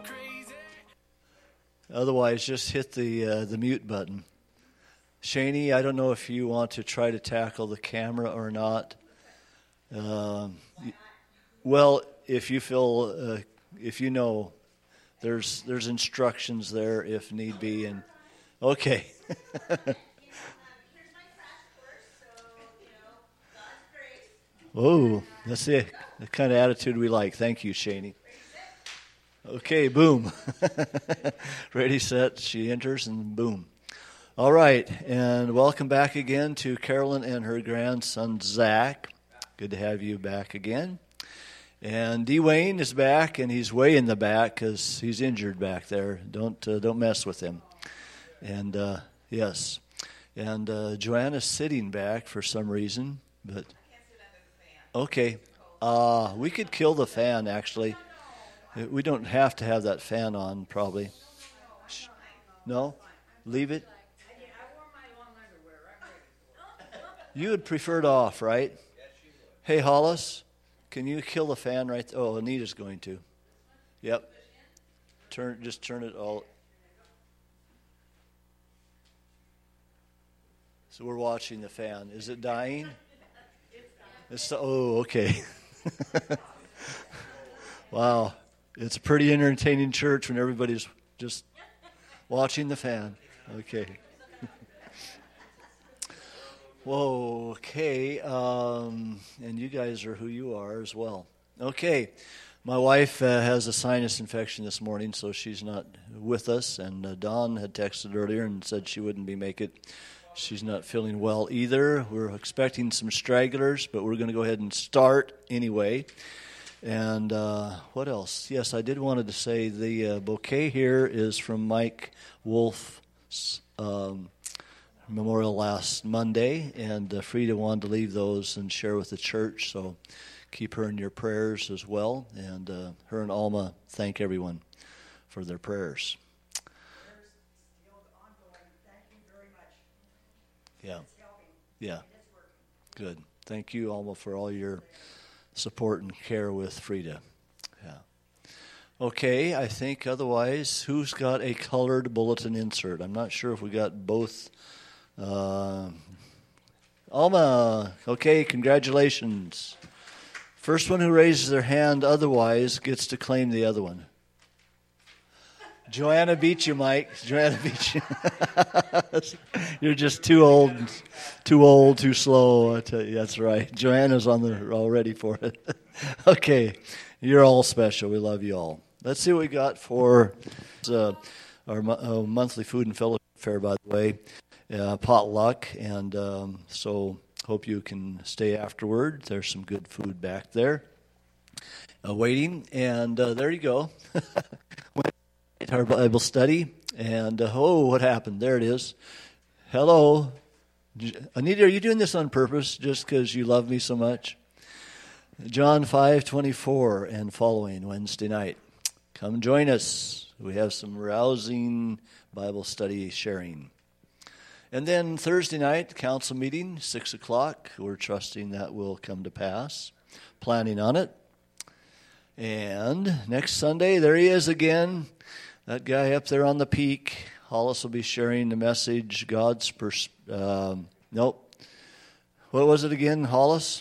Otherwise, just hit the mute button. Shani, I don't know if you want to try to tackle the camera or not. Well, if you feel, if you know, there's instructions there if need be. And okay. Oh, that's the kind of attitude we like. Thank you, Shani. Okay, boom. Ready, set, she enters, and boom. All right, and welcome back again to Carolyn and her grandson, Zach. Good to have you back again. And Dwayne is back, and he's way in the back because he's injured back there. Don't mess with him. And, yes. And Joanna's sitting back for some reason, but... Okay. We could kill the fan, actually. We don't have to have that fan on, probably. No? Leave it? You would prefer it off, right? Hey, Hollis, can you kill the fan right there? Oh, Anita's going to. Yep. Just turn it all. So we're watching the fan. Is it dying? Oh, okay. Wow. It's a pretty entertaining church when everybody's just watching the fan. Okay. Whoa, okay. And you guys are who you are as well. Okay. My wife has a sinus infection this morning, so she's not with us. And Dawn had texted earlier and said she wouldn't make it. She's not feeling well either. We're expecting some stragglers, but we're going to go ahead and start anyway. And what else? Yes, I did wanted to say the bouquet here is from Mike Wolf's memorial last Monday, and Frida wanted to leave those and share with the church, so keep her in your prayers as well. And her and Alma thank everyone for their prayers. Yeah. Yeah. Good. Thank you, Alma, for all your support and care with Frida. Yeah. Okay, I think otherwise, who's got a colored bulletin insert? I'm not sure if we got both. Alma, okay, congratulations. First one who raises their hand otherwise gets to claim the other one. Joanna beat you, Mike. Joanna beat you. You're just too old, too slow. I tell you, that's right. Joanna's all ready for it. Okay, you're all special. We love you all. Let's see what we got for our monthly food and fellowship fair, by the way, potluck. And so hope you can stay afterward. There's some good food back there waiting. And there you go. Our Bible study, and what happened? There it is. Hello. Anita, are you doing this on purpose just because you love me so much? John 5:24 and following Wednesday night. Come join us. We have some rousing Bible study sharing. And then Thursday night, council meeting, 6 o'clock. We're trusting that will come to pass. Planning on it. And next Sunday, there he is again. That guy up there on the peak. Hollis will be sharing the message, God's nope. What was it again, Hollis?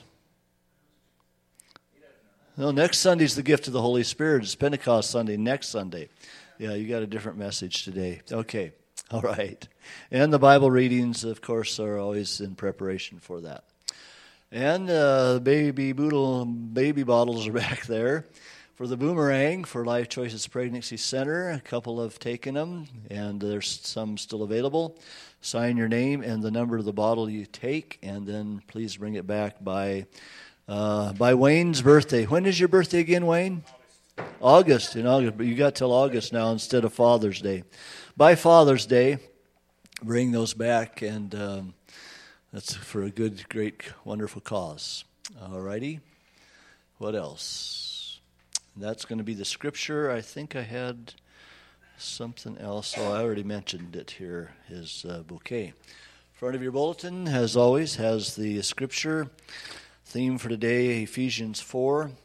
No, next Sunday's the gift of the Holy Spirit. It's Pentecost Sunday, next Sunday. Yeah, you got a different message today. Okay, all right. And the Bible readings, of course, are always in preparation for that. And baby bottles are back there. For the Boomerang, for Life Choices Pregnancy Center, a couple have taken them, and there's some still available. Sign your name and the number of the bottle you take, and then please bring it back by Wayne's birthday. When is your birthday again, Wayne? August. In August, but you got till August now instead of Father's Day. By Father's Day, bring those back, and that's for a good, great, wonderful cause. All righty. What else? That's going to be the scripture. I think I had something else. Oh, I already mentioned it here, his bouquet. In front of your bulletin, as always, has the scripture. Theme for today, Ephesians 4,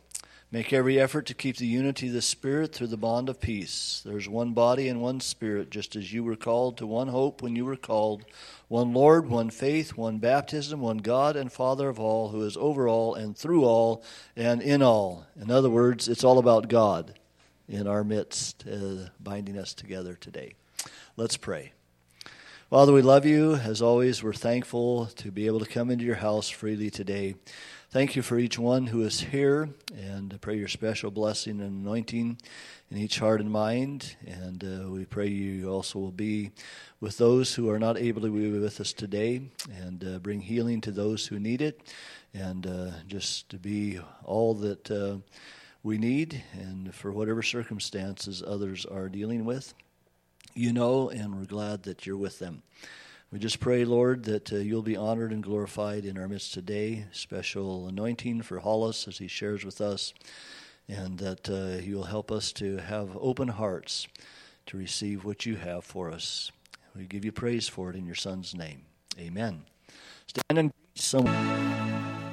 Make every effort to keep the unity of the Spirit through the bond of peace. There is one body and one Spirit, just as you were called to one hope when you were called, one Lord, one faith, one baptism, one God and Father of all, who is over all and through all and in all. In other words, it's all about God in our midst, binding us together today. Let's pray. Father, we love you. As always, we're thankful to be able to come into your house freely today. Thank you for each one who is here, and I pray your special blessing and anointing in each heart and mind. And we pray you also will be with those who are not able to be with us today, and bring healing to those who need it, and just to be all that we need, and for whatever circumstances others are dealing with. You know, and we're glad that you're with them. We just pray, Lord, that you'll be honored and glorified in our midst today. Special anointing for Hollis as he shares with us, and that you'll help us to have open hearts to receive what you have for us. We give you praise for it in your Son's name. Amen. Stand and greet someone.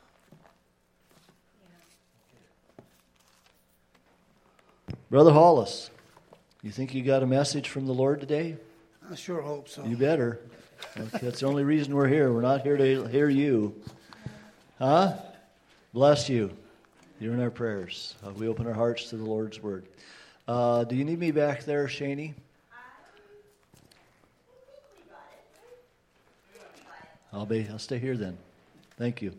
Brother Hollis, you think you got a message from the Lord today? I sure hope so. You better. That's the only reason we're here. We're not here to hear you. Huh? Bless you. You're in our prayers. We open our hearts to the Lord's word. Do you need me back there, Shani? I'll stay here then. Thank you.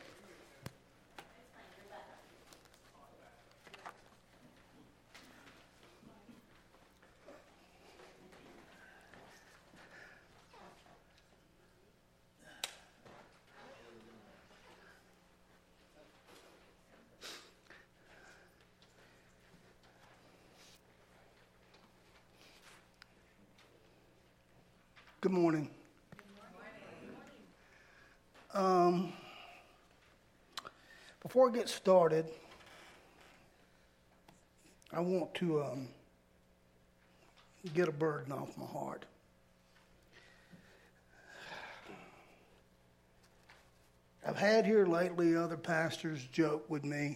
Good morning. Before I get started, I want to get a burden off my heart. I've had here lately other pastors joke with me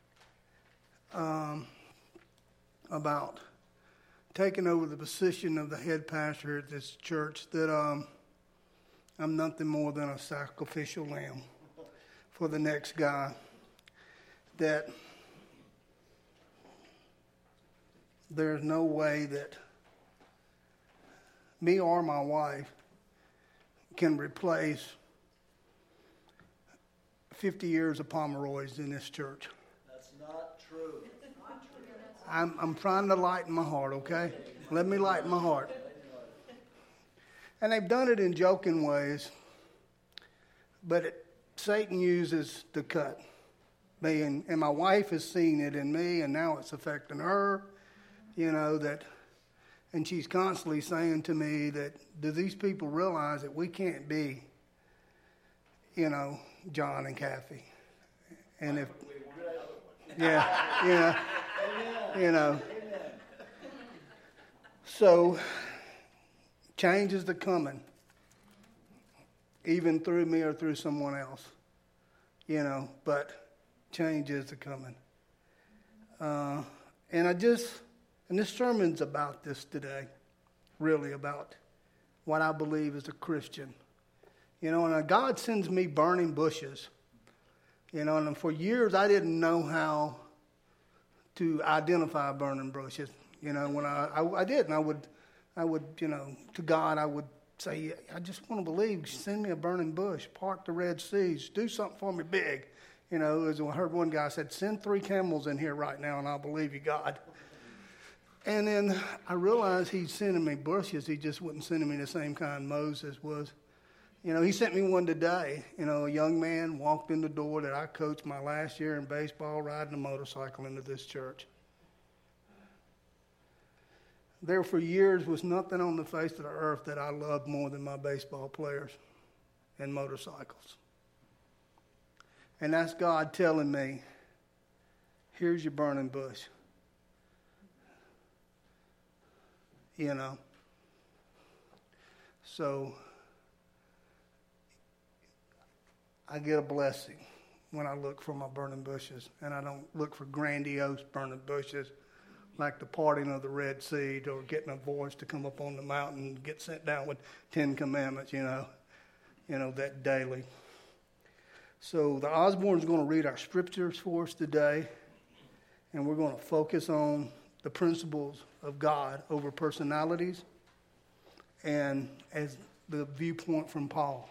about taking over the position of the head pastor at this church, that I'm nothing more than a sacrificial lamb for the next guy, that there's no way that me or my wife can replace 50 years of Pomeroy's in this church. That's not true. I'm trying to lighten my heart, okay? Let me lighten my heart. And they've done it in joking ways, but Satan uses the cut. Me and my wife has seen it in me, and now it's affecting her, and she's constantly saying to me that, do these people realize that we can't be, John and Kathy? And if, so change is the coming, even through me or through someone else, but change is the coming. And this sermon's about this today, really about what I believe as a Christian. And God sends me burning bushes, and for years I didn't know how to identify burning bushes. When I did, and I would, to God, I would say, I just want to believe, send me a burning bush, part the Red Seas, do something for me big. As I heard one guy said, send 3 camels in here right now and I'll believe you, God. And then I realized he's sending me bushes. He just wasn't sending me the same kind Moses was. He sent me one today. A young man walked in the door that I coached my last year in baseball, riding a motorcycle into this church. There for years was nothing on the face of the earth that I loved more than my baseball players and motorcycles. And that's God telling me, here's your burning bush. So I get a blessing when I look for my burning bushes, and I don't look for grandiose burning bushes like the parting of the Red Sea or getting a voice to come up on the mountain and get sent down with 10 commandments, that daily. So the Osborne's going to read our scriptures for us today, and we're going to focus on the principles of God over personalities and as the viewpoint from Paul.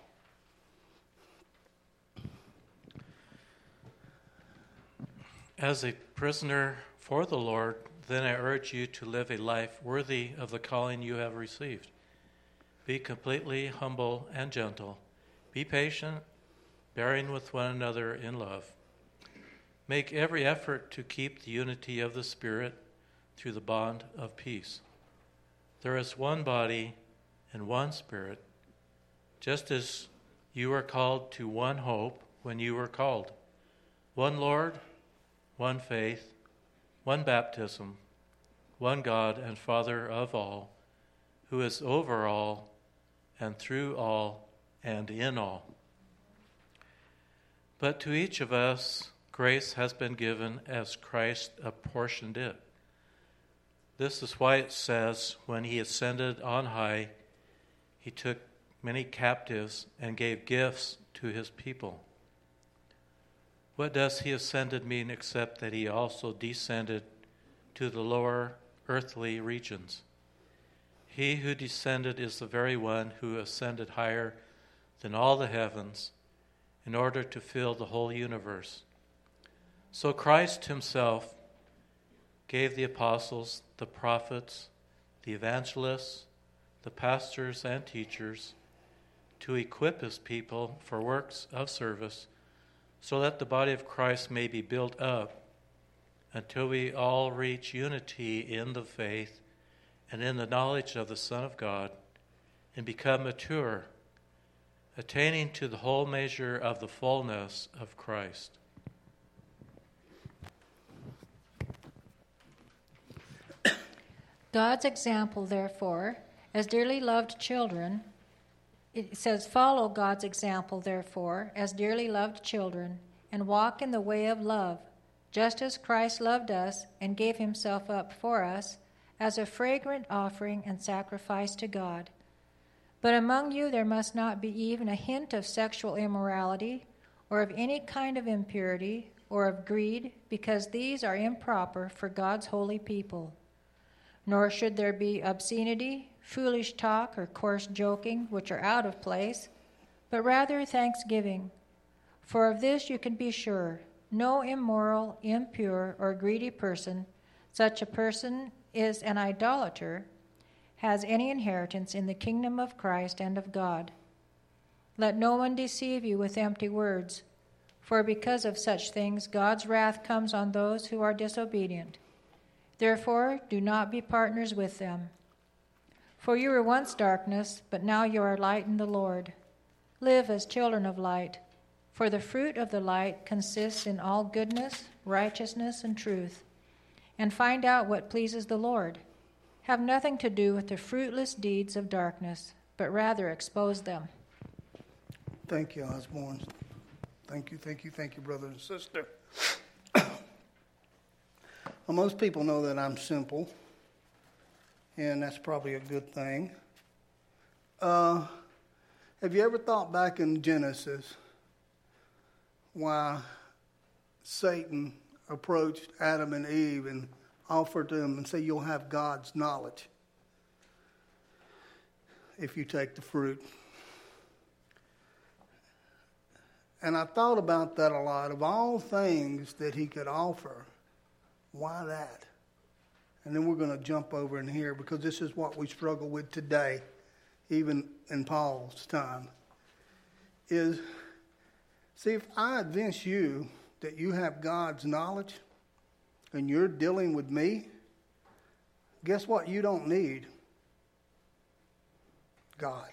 As a prisoner for the Lord, then I urge you to live a life worthy of the calling you have received. Be completely humble and gentle. Be patient, bearing with one another in love. Make every effort to keep the unity of the Spirit through the bond of peace. There is one body and one Spirit, just as you were called to one hope when you were called. One Lord, one faith, one baptism, one God and Father of all, who is over all and through all and in all. But to each of us, grace has been given as Christ apportioned it. This is why it says, when he ascended on high, he took many captives and gave gifts to his people. What does he ascended mean except that he also descended to the lower earthly regions? He who descended is the very one who ascended higher than all the heavens in order to fill the whole universe. So Christ himself gave the apostles, the prophets, the evangelists, the pastors and teachers to equip his people for works of service, so that the body of Christ may be built up until we all reach unity in the faith and in the knowledge of the Son of God and become mature, attaining to the whole measure of the fullness of Christ. God's example, therefore, as dearly loved children, it says, follow God's example, therefore, as dearly loved children, and walk in the way of love, just as Christ loved us and gave himself up for us as a fragrant offering and sacrifice to God. But among you there must not be even a hint of sexual immorality, or of any kind of impurity, or of greed, because these are improper for God's holy people. Nor should there be obscenity, foolish talk, or coarse joking, which are out of place, but rather thanksgiving. For of this you can be sure, no immoral, impure, or greedy person, such a person is an idolater, has any inheritance in the kingdom of Christ and of God. Let no one deceive you with empty words, for because of such things God's wrath comes on those who are disobedient. Therefore, do not be partners with them. For you were once darkness, but now you are light in the Lord. Live as children of light, for the fruit of the light consists in all goodness, righteousness, and truth. And find out what pleases the Lord. Have nothing to do with the fruitless deeds of darkness, but rather expose them. Thank you, Osborne. Thank you, brother and sister. Well, most people know that I'm simple, and that's probably a good thing. Have you ever thought back in Genesis why Satan approached Adam and Eve and offered to them and said, you'll have God's knowledge if you take the fruit? And I thought about that a lot. Of all things that he could offer, why that? And then we're going to jump over in here because this is what we struggle with today, even in Paul's time, is, see, if I convince you that you have God's knowledge and you're dealing with me, guess what you don't need? God.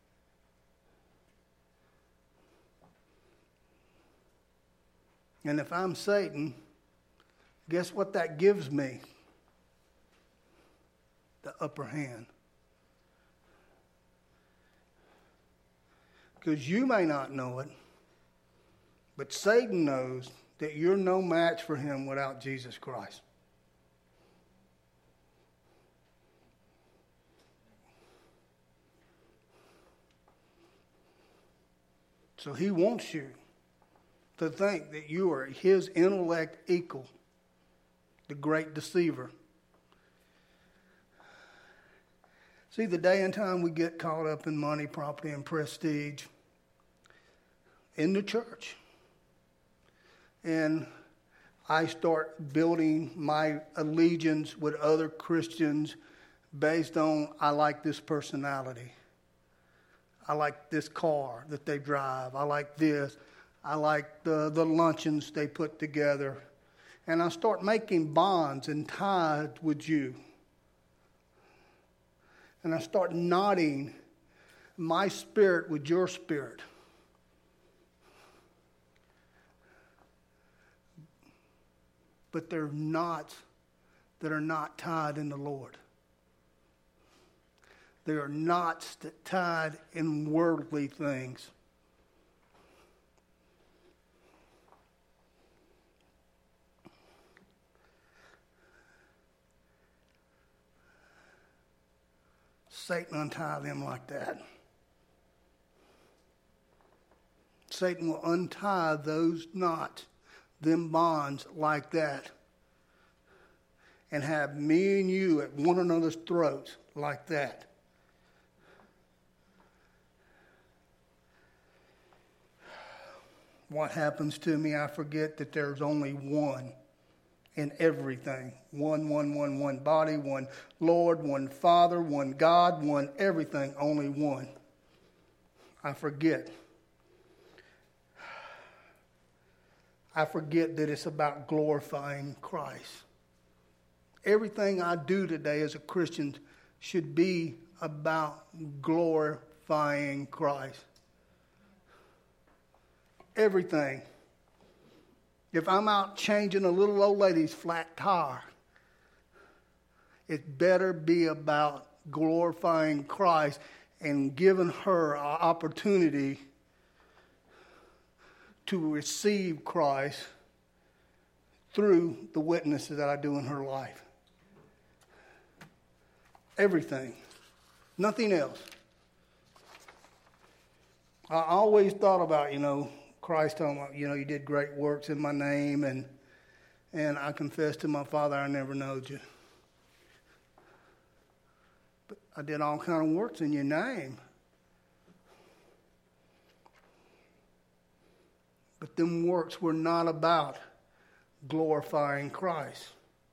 And if I'm Satan, guess what that gives me? The upper hand. Because you may not know it, But Satan knows that you're no match for him without Jesus Christ. So he wants you to think that you are his intellect equal, the great deceiver. See, the day and time we get caught up in money, property, and prestige in the church, and I start building my allegiance with other Christians based on, I like this personality. I like this car that they drive. I like this. I like the luncheons they put together. And I start making bonds and ties with you. And I start knotting my spirit with your spirit. But they're knots that are not tied in the Lord. They are knots that tied in worldly things. Satan untie them like that. Satan will untie those knots, them bonds like that, and have me and you at one another's throats like that. What happens to me, I forget that there's only one in everything. One body, one Lord, one Father, one God, one everything, only one. I forget. I forget that it's about glorifying Christ. Everything I do today as a Christian should be about glorifying Christ. Everything. If I'm out changing a little old lady's flat tire, it better be about glorifying Christ and giving her an opportunity to receive Christ through the witnesses that I do in her life. Everything. Nothing else. I always thought about, Christ talking about, you did great works in my name, and I confessed to my Father I never knowed you. But I did all kind of works in your name. But them works were not about glorifying Christ.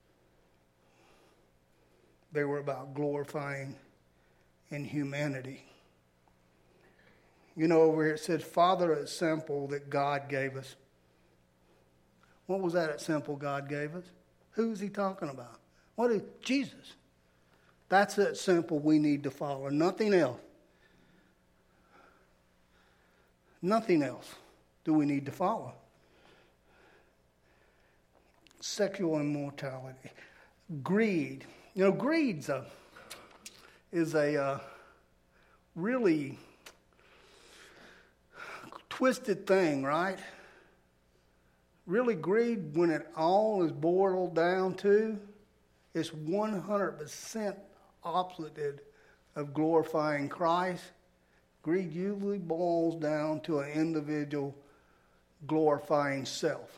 They were about glorifying in humanity. Over here it said, Father, a sample that God gave us. What was that example God gave us? Who is he talking about? What is Jesus? That's that simple we need to follow. Nothing else. Nothing else do we need to follow. Sexual immorality. Greed. Greed is a really twisted thing, right? Really, greed, when it all is boiled down to, is 100% opposite of glorifying Christ. Greed usually boils down to an individual glorifying self.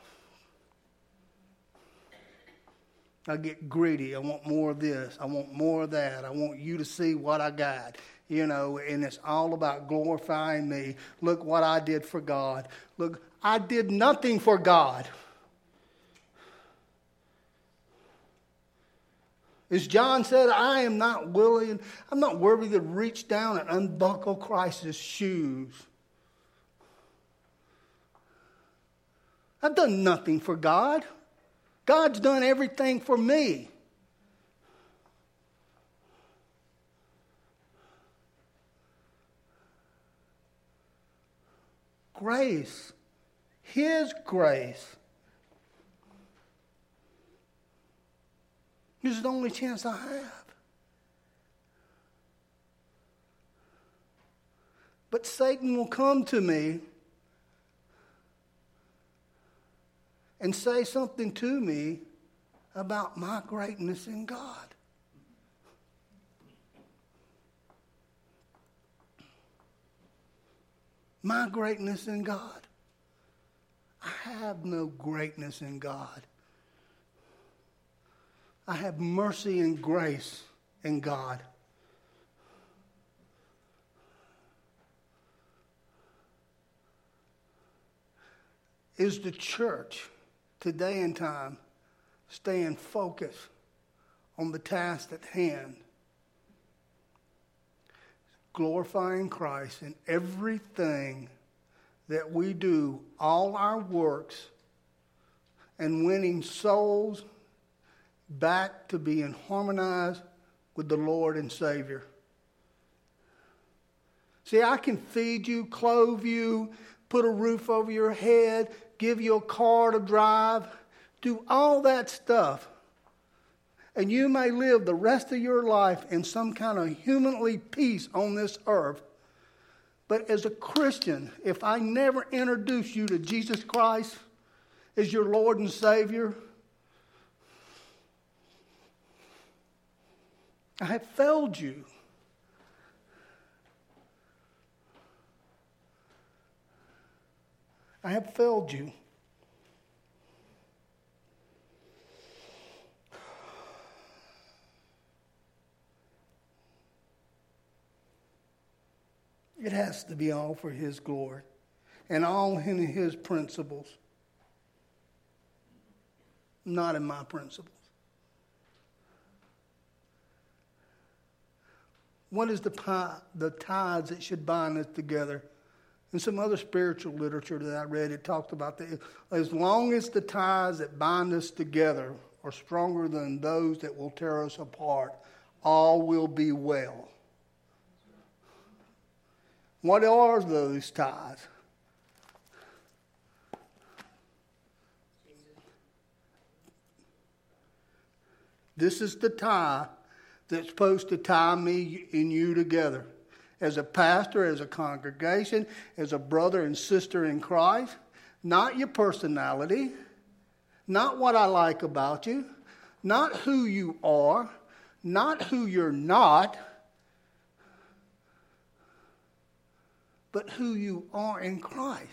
I get greedy. I want more of this. I want more of that. I want you to see what I got. And it's all about glorifying me. Look what I did for God. Look, I did nothing for God. As John said, I'm not worthy to reach down and unbuckle Christ's shoes. I've done nothing for God. God's done everything for me. Grace. His grace. This is the only chance I have. But Satan will come to me and say something to me about my greatness in God. My greatness in God. I have no greatness in God. I have mercy and grace in God. Is the church today and time staying focused on the task at hand? Glorifying Christ in everything that we do, all our works, and winning souls back to being harmonized with the Lord and Savior. See, I can feed you, clothe you, put a roof over your head, give you a car to drive, do all that stuff. And you may live the rest of your life in some kind of humanly peace on this earth. But as a Christian, if I never introduce you to Jesus Christ as your Lord and Savior, I have failed you. I have failed you. It has to be all for His glory and all in His principles, not in my principles. What is the ties that should bind us together? In some other spiritual literature that I read, it talked about that as long as the ties that bind us together are stronger than those that will tear us apart, all will be well. What are those ties? This is the tie that's supposed to tie me and you together. As a pastor, as a congregation, as a brother and sister in Christ. Not your personality. Not what I like about you. Not who you are. Not who you're not. But who you are in Christ.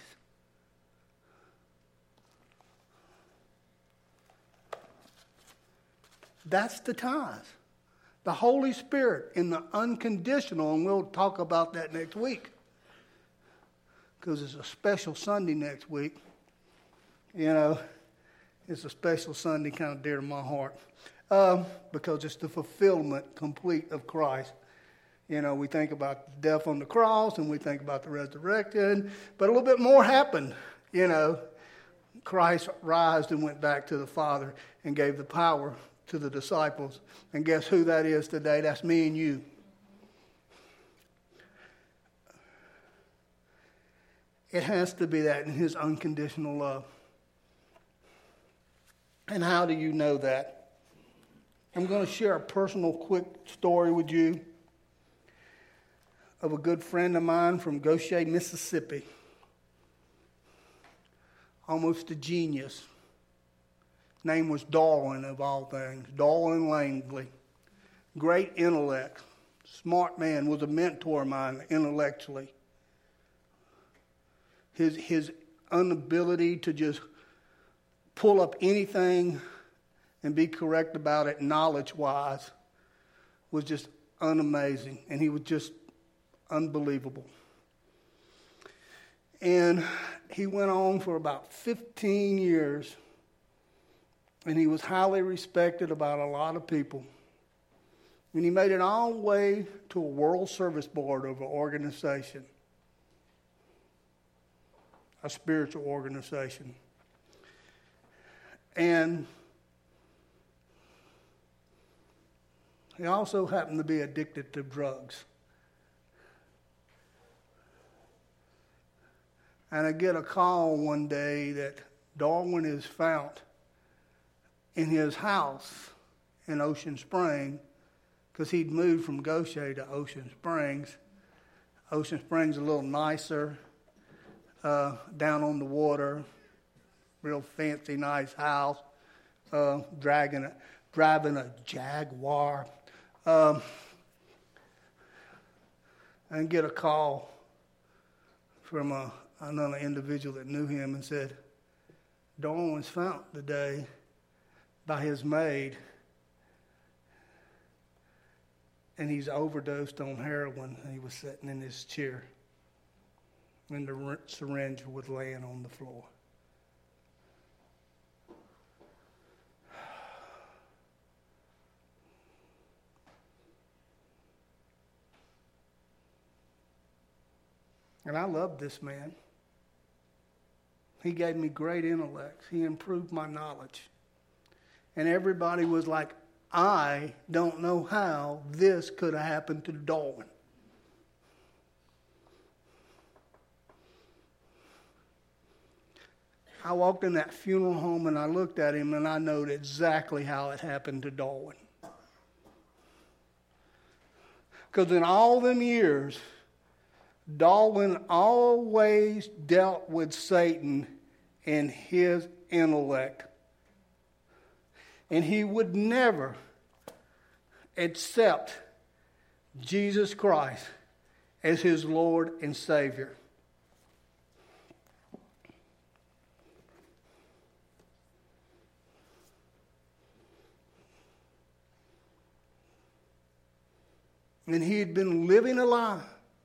That's the ties. The Holy Spirit in the unconditional, and we'll talk about that next week. Because it's a special Sunday next week. You know, it's a special Sunday kind of dear to my heart. Because it's the fulfillment complete of Christ. You know, we think about the death on the cross and we think about the resurrection, but a little bit more happened. You know, Christ rised and went back to the Father and gave the power to the disciples. And guess who that is today? That's me and you. It has to be that in His unconditional love. And how do you know that? I'm going to share a personal quick story with you of a good friend of mine from Goshen, Mississippi. Almost a genius. Name was Darwin, of all things. Darwin Langley. Great intellect. Smart man. Was a mentor of mine intellectually. His inability to just pull up anything and be correct about it knowledge-wise was just unamazing. And he was just unbelievable. And he went on for about 15 years. And he was highly respected about a lot of people. And he made it all the way to a World Service Board of an organization. A spiritual organization. And he also happened to be addicted to drugs. And I get a call one day that Darwin is found in his house in Ocean Springs, because he'd moved from Goshen to Ocean Springs. Ocean Springs a little nicer, down on the water, real fancy, nice house, driving a Jaguar. And get a call from another individual that knew him and said, Darwin was found today by his maid, and he's overdosed on heroin. He was sitting in his chair, and the syringe was laying on the floor. And I loved this man. He gave me great intellect. He improved my knowledge. And everybody was like, I don't know how this could have happened to Darwin. I walked in that funeral home and I looked at him and I knew exactly how it happened to Darwin. Because in all them years, Darwin always dealt with Satan and his intellect. And he would never accept Jesus Christ as his Lord and Savior. And he had been living a lie.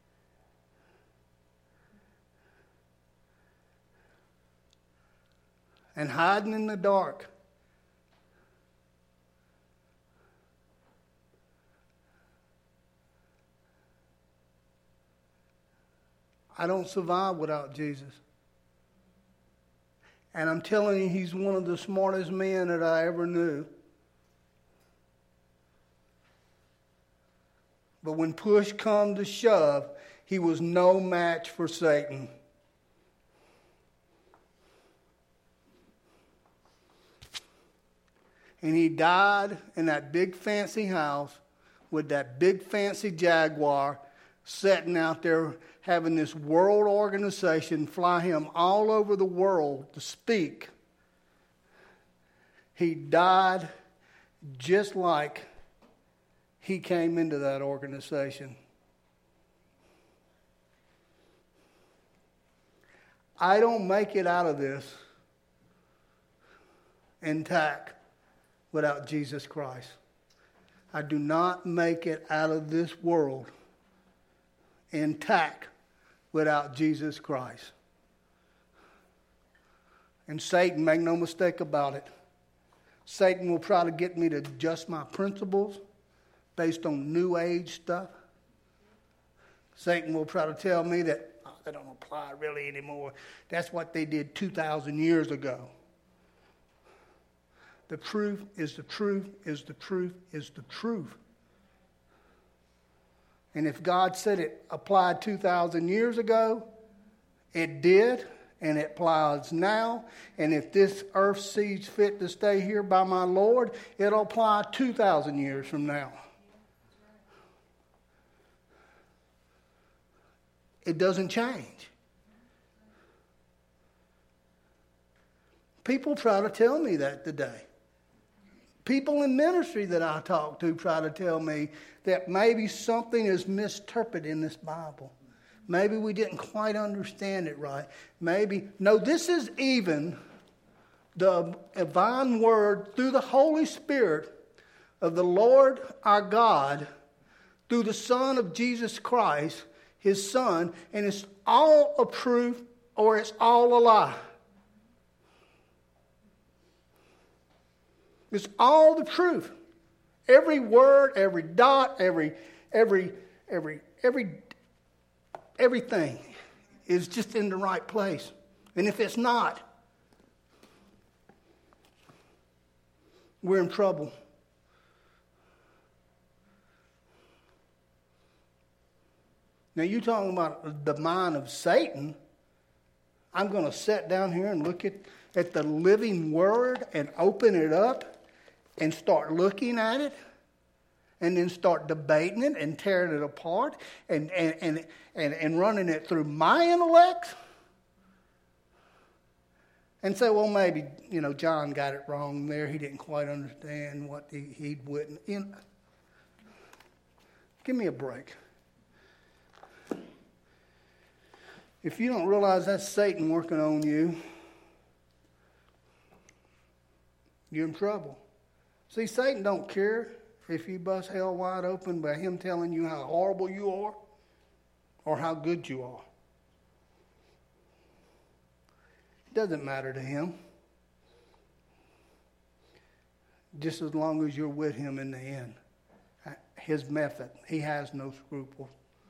And hiding in the dark. I don't survive without Jesus. And I'm telling you, he's one of the smartest men that I ever knew. But when push come to shove, he was no match for Satan. And he died in that big fancy house with that big fancy Jaguar, sitting out there having this world organization fly him all over the world to speak. He died just like he came into that organization. I don't make it out of this intact without Jesus Christ. I do not make it out of this world intact without Jesus Christ. And Satan, make no mistake about it, Satan will try to get me to adjust my principles based on New Age stuff. Satan will try to tell me that they don't apply really anymore. That's what they did 2,000 years ago. The truth is the truth is the truth is the truth. And if God said it applied 2,000 years ago, it did, and it applies now. And if this earth sees fit to stay here by my Lord, it'll apply 2,000 years from now. It doesn't change. People try to tell me that today. People in ministry that I talk to try to tell me that maybe something is misinterpreted in this Bible. Maybe we didn't quite understand it right. No, this is even the divine word through the Holy Spirit of the Lord our God, through the Son of Jesus Christ, His Son, and it's all a truth or it's all a lie. It's all the truth. Every word, every dot, everything is just in the right place. And if it's not, we're in trouble. Now, you're talking about the mind of Satan. I'm going to sit down here and look at the living word and open it up and start looking at it and then start debating it and tearing it apart and running it through my intellect and say, well, maybe, John got it wrong there. He didn't quite understand what he'd witnessed. Give me a break. If you don't realize that's Satan working on you, you're in trouble. See, Satan don't care if you bust hell wide open by him telling you how horrible you are or how good you are. It doesn't matter to him. Just as long as you're with him in the end. His method. He has no scruples.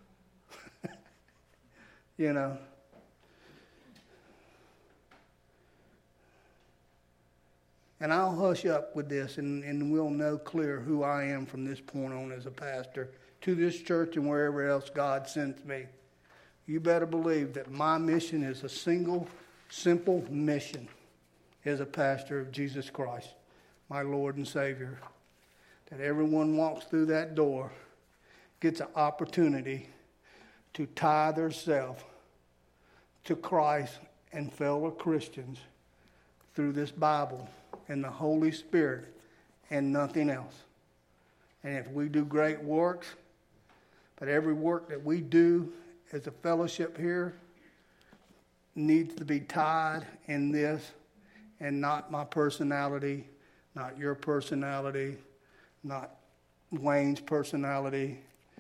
And I'll hush up with this, and we'll know clear who I am from this point on as a pastor to this church and wherever else God sends me. You better believe that my mission is a single, simple mission as a pastor of Jesus Christ, my Lord and Savior. That everyone walks through that door, gets an opportunity to tie themselves to Christ and fellow Christians through this Bible and the Holy Spirit and nothing else. And if we do great works, but every work that we do as a fellowship here needs to be tied in this and not my personality, not your personality, not Wayne's personality.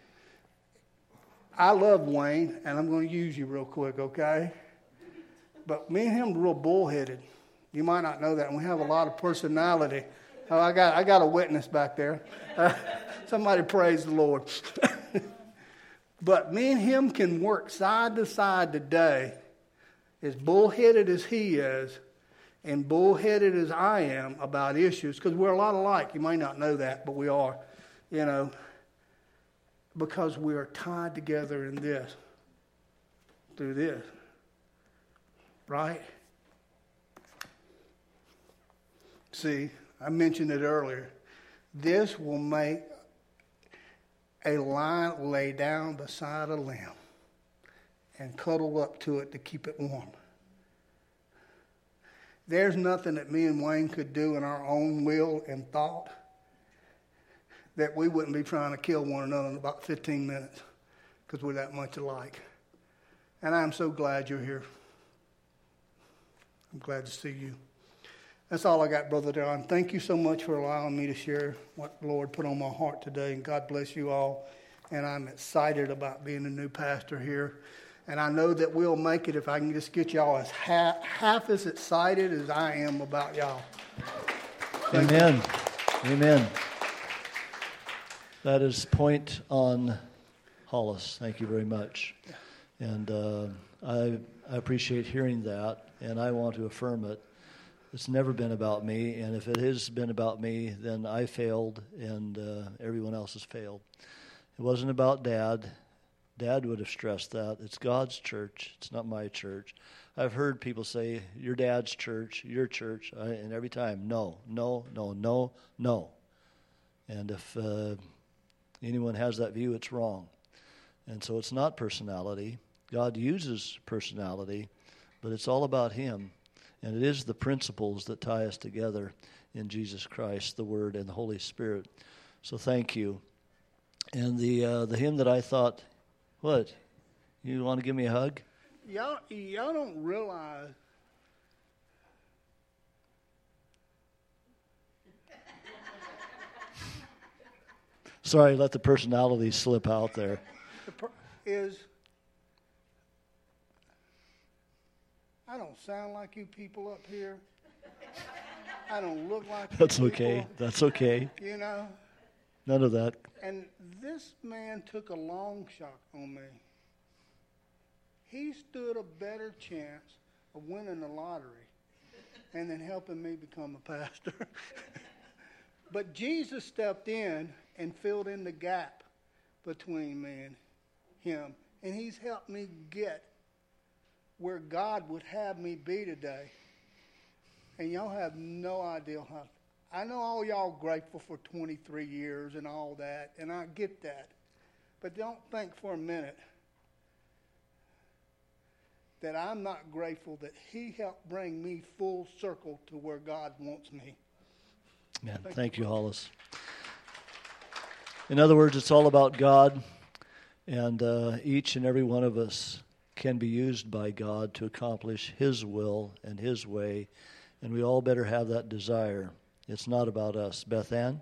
I love Wayne, and I'm going to use you real quick, okay? But me and him are real bullheaded. You might not know that, and we have a lot of personality. Oh, I got a witness back there. Somebody praise the Lord. But me and him can work side to side today, as bullheaded as he is, and bullheaded as I am about issues, because we're a lot alike. You might not know that, but we are, because we are tied together in this, through this, right? See, I mentioned it earlier. This will make a lion lay down beside a lamb and cuddle up to it to keep it warm. There's nothing that me and Wayne could do in our own will and thought that we wouldn't be trying to kill one another in about 15 minutes because we're that much alike. And I'm so glad you're here. I'm glad to see you. That's all I got, Brother Don. Thank you so much for allowing me to share what the Lord put on my heart today. And God bless you all. And I'm excited about being a new pastor here. And I know that we'll make it if I can just get y'all as half as excited as I am about y'all. Amen. Amen. That is point on Hollis. Thank you very much. And I appreciate hearing that, and I want to affirm it. It's never been about me, and if it has been about me, then I failed, and everyone else has failed. It wasn't about Dad. Dad would have stressed that. It's God's church. It's not my church. I've heard people say, your dad's church, your church, and every time, no. And if anyone has that view, it's wrong. And so it's not personality. God uses personality, but it's all about Him. And it is the principles that tie us together in Jesus Christ, the Word, and the Holy Spirit. So thank you. And the hymn that I thought, what? You want to give me a hug? Y'all don't realize. Sorry, let the personality slip out there. I don't sound like you people up here. I don't look like you That's people. okay. That's okay. None of that. And this man took a long shot on me. He stood a better chance of winning the lottery and then helping me become a pastor. But Jesus stepped in and filled in the gap between me and him. And he's helped me get where God would have me be today. And y'all have no idea how. I know all y'all grateful for 23 years and all that, and I get that. But don't think for a minute that I'm not grateful that he helped bring me full circle to where God wants me. Man, thank you, Hollis. In other words, it's all about God, and each and every one of us can be used by God to accomplish His will and His way, and we all better have that desire. It's not about us. Beth Ann?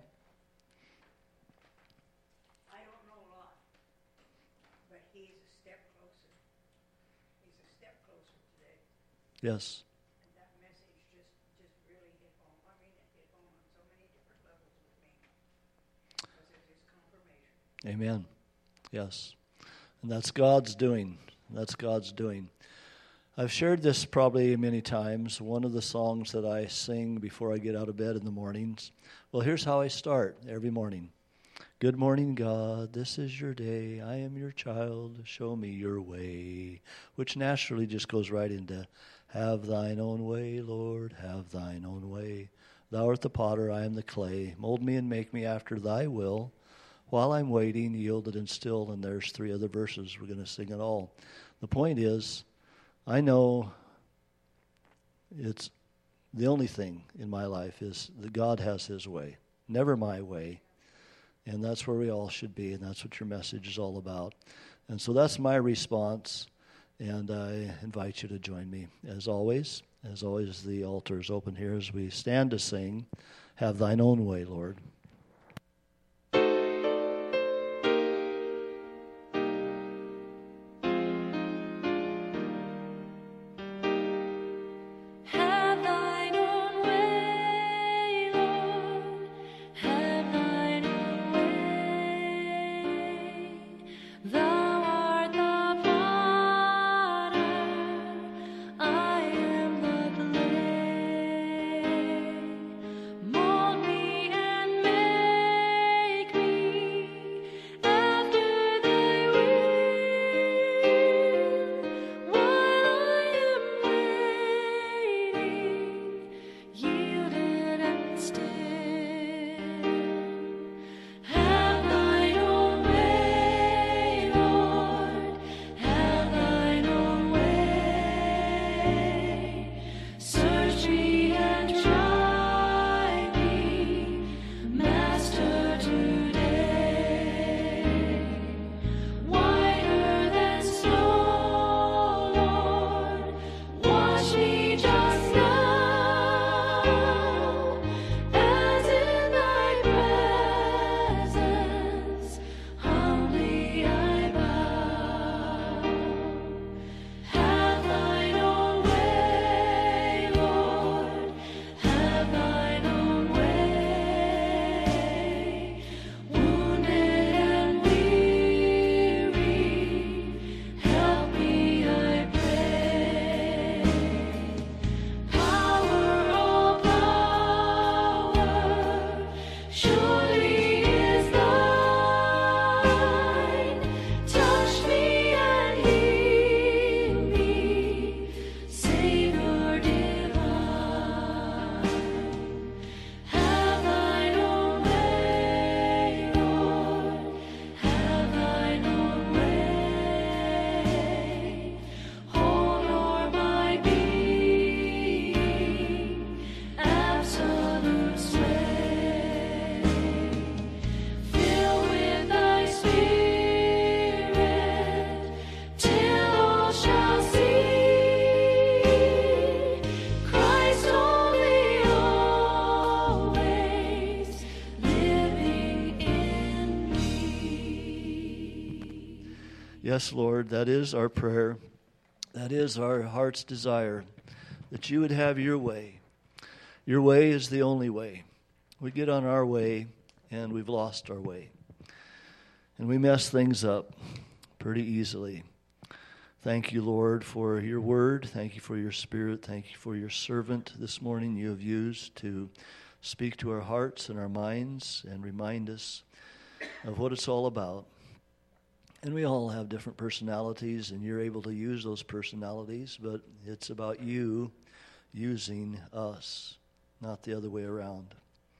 I don't know a lot, but he's a step closer. He's a step closer today. Yes. And that message just really hit home. I mean, it hit home on so many different levels with me. Because it is confirmation. Amen. Yes. And that's God's doing. That's God's doing. I've shared this probably many times. One of the songs that I sing before I get out of bed in the mornings. Well, here's how I start every morning. Good morning, God, this is your day. I am your child, show me your way. Which naturally just goes right into, have thine own way, Lord, have thine own way. Thou art the potter, I am the clay. Mold me and make me after thy will. While I'm waiting, yielded and still, and there's 3 other verses. We're going to sing it all. The point is, I know it's the only thing in my life is that God has His way, never my way. And that's where we all should be, and that's what your message is all about. And so that's my response, and I invite you to join me. As always, the altar is open here as we stand to sing, Have Thine Own Way, Lord. Yes, Lord, that is our prayer. That is our heart's desire, that you would have your way. Your way is the only way. We get on our way, and we've lost our way. And we mess things up pretty easily. Thank you, Lord, for your word. Thank you for your spirit. Thank you for your servant this morning you have used to speak to our hearts and our minds and remind us of what it's all about. And we all have different personalities, and you're able to use those personalities, but it's about you using us, not the other way around.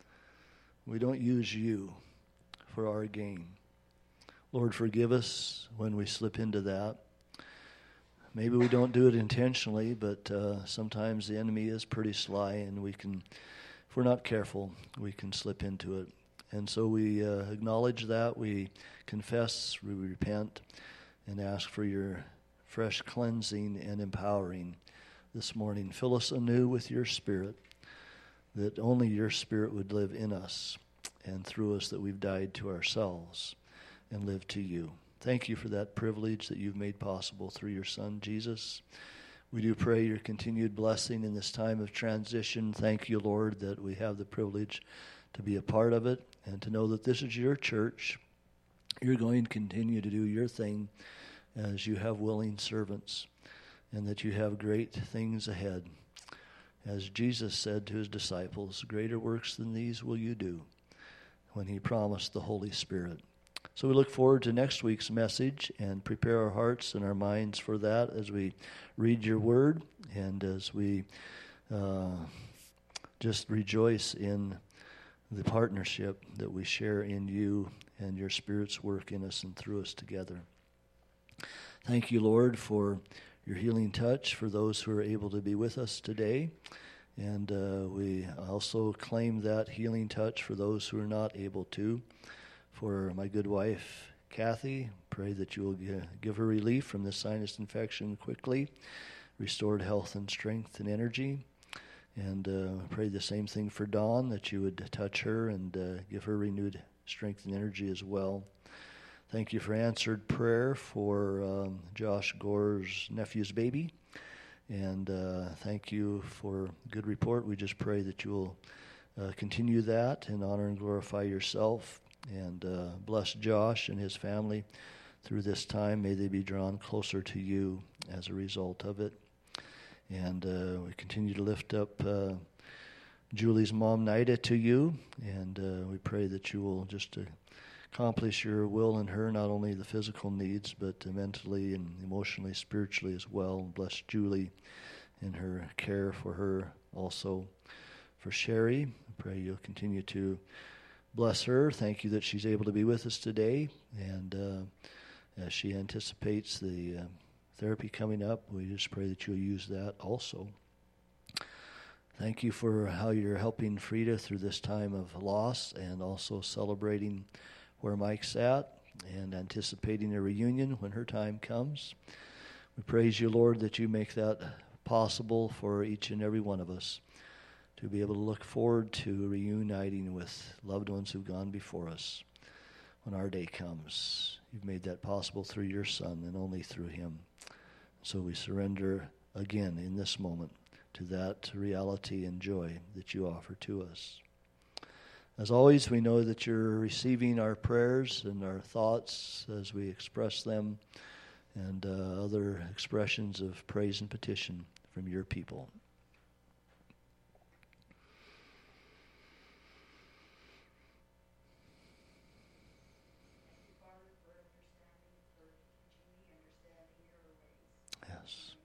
We don't use you for our gain. Lord, forgive us when we slip into that. maybe we don't do it intentionally, but sometimes the enemy is pretty sly, and if we're not careful, we can slip into it. And so we acknowledge that, we confess, we repent, and ask for your fresh cleansing and empowering this morning. Fill us anew with your Spirit, that only your Spirit would live in us and through us, that we've died to ourselves and live to you. Thank you for that privilege that you've made possible through your Son, Jesus. We do pray your continued blessing in this time of transition. Thank you, Lord, that we have the privilege to be a part of it and to know that this is your church. You're going to continue to do your thing as you have willing servants, and that you have great things ahead. As Jesus said to his disciples, greater works than these will you do, when he promised the Holy Spirit. So we look forward to next week's message and prepare our hearts and our minds for that as we read your word and as we just rejoice in the partnership that we share in you and your Spirit's work in us and through us together. Thank you, Lord, for your healing touch for those who are able to be with us today. And we also claim that healing touch for those who are not able to. For my good wife, Kathy, pray that you will give her relief from this sinus infection quickly, restored health and strength and energy. And pray the same thing for Dawn, that you would touch her and give her renewed strength and energy as well. Thank you for answered prayer for Josh Gore's nephew's baby. And thank you for good report. We just pray that you will continue that and honor and glorify yourself. And bless Josh and his family through this time. May they be drawn closer to you as a result of it. And we continue to lift up Julie's mom, Nida, to you. And we pray that you will just accomplish your will in her, not only the physical needs, but mentally and emotionally, spiritually as well. Bless Julie in her care for her also. For Sherry, I pray you'll continue to bless her. Thank you that she's able to be with us today. And as she anticipates the therapy coming up, we just pray that you'll use that also. Thank you for how you're helping Frida through this time of loss and also celebrating where Mike's at and anticipating a reunion when her time comes. We praise you, Lord, that you make that possible for each and every one of us, to be able to look forward to reuniting with loved ones who've gone before us when our day comes. You've made that possible through your Son and only through him. So we surrender again in this moment to that reality and joy that you offer to us. As always, we know that you're receiving our prayers and our thoughts as we express them, and other expressions of praise and petition from your people. Yes.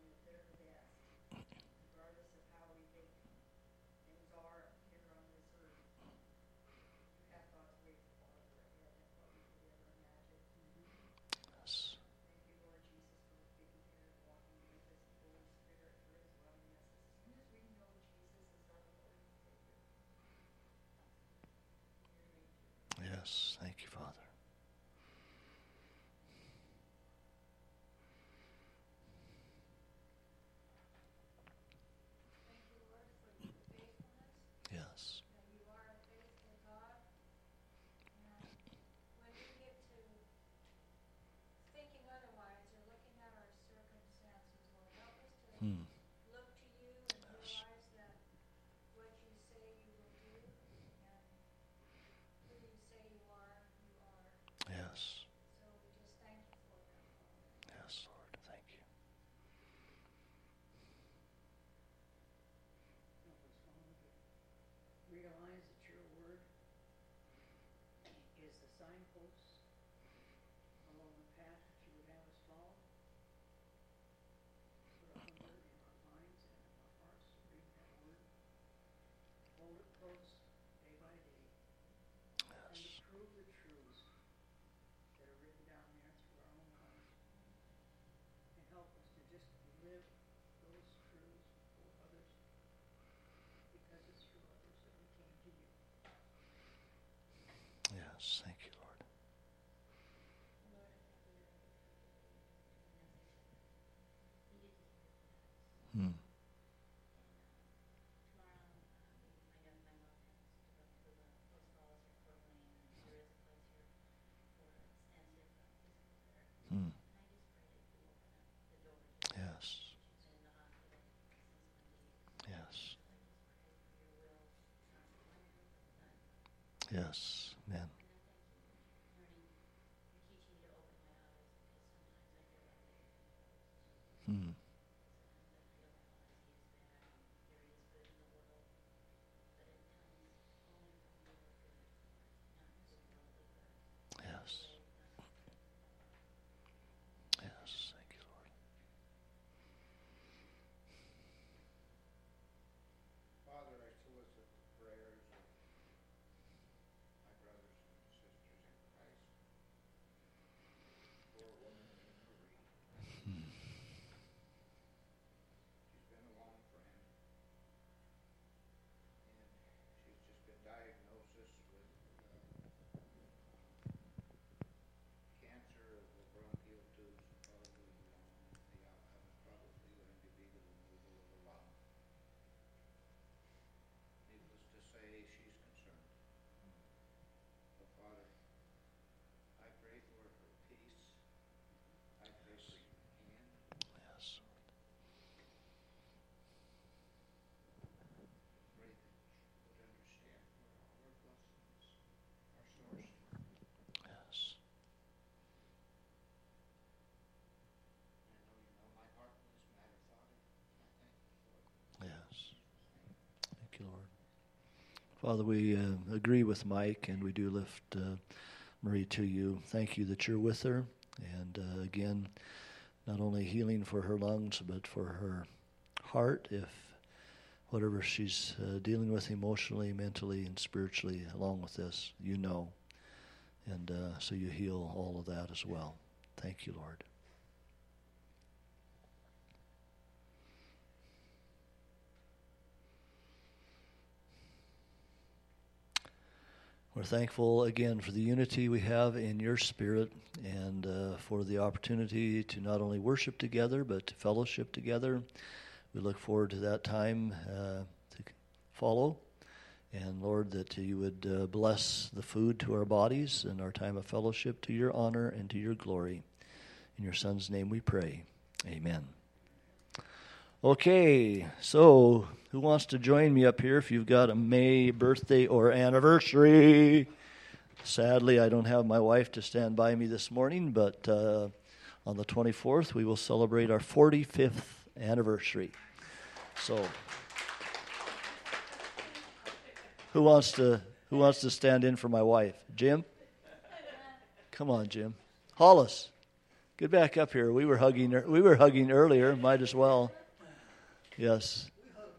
Yes. Amen. Hmm. Yes. Yes. Thank you, Lord. Father, I solicit the prayers of my brothers and sisters in Christ. Poor woman named Marie. She's been a long friend, and she's just been diagnosed with cancer of the bronchial tubes, probably probably going to be the removal of a lung. Needless to say, she's concerned. But Father, I pray for her peace. I pray for your hand. Yes. I pray that she would understand where all her blessings are sourced. Yes. I know you know my heart in this matter, Father. I thank you for it. Yes. Thank you, Lord. Father, we agree with Mike, and we do lift Marie to you. Thank you that you're with her. And again, not only healing for her lungs, but for her heart, if whatever she's dealing with emotionally, mentally, and spiritually along with this, you know. And so you heal all of that as well. Thank you, Lord. We're thankful again for the unity we have in your spirit, and for the opportunity to not only worship together but to fellowship together. We look forward to that time to follow. And Lord, that you would bless the food to our bodies and our time of fellowship to your honor and to your glory. In your Son's name we pray. Amen. Okay, so who wants to join me up here if you've got a May birthday or anniversary? Sadly, I don't have my wife to stand by me this morning, but on the 24th we will celebrate our 45th anniversary. So, who wants to stand in for my wife? Jim? Come on, Jim. Hollis, get back up here. We were hugging earlier. Might as well. Yes.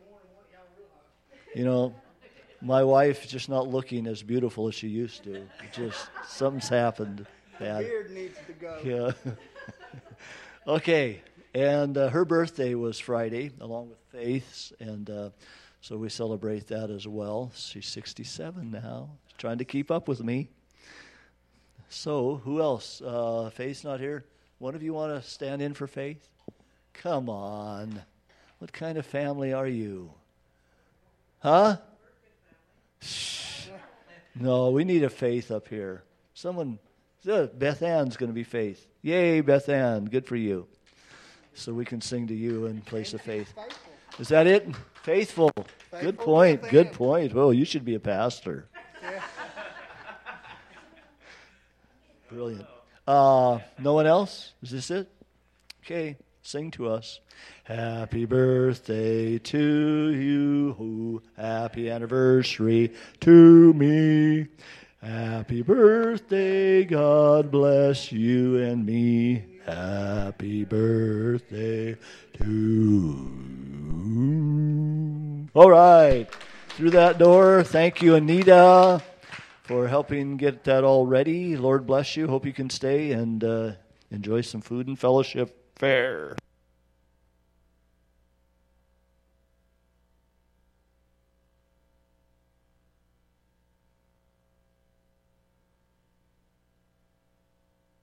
You know, my wife's just not looking as beautiful as she used to. Just something's happened. Bad. Beard needs to go. Yeah. Okay. And her birthday was Friday, along with Faith's, and so we celebrate that as well. She's 67 now, trying to keep up with me. So, who else? Faith's not here. One of you want to stand in for Faith? Come on. What kind of family are you? Huh? Shh. No, we need a Faith up here. Someone, Beth Ann's going to be Faith. Yay, Beth Ann. Good for you. So we can sing to you in place of Faith. Is that it? Faithful. Good point. Good point. Well, you should be a pastor. Yeah. Brilliant. No one else? Is this it? Okay. Sing to us. Happy birthday to you. Happy anniversary to me. Happy birthday. God bless you and me. Happy birthday to you. All right. Through that door. Thank you, Anita, for helping get that all ready. Lord bless you. Hope you can stay and enjoy some food and fellowship. Fair.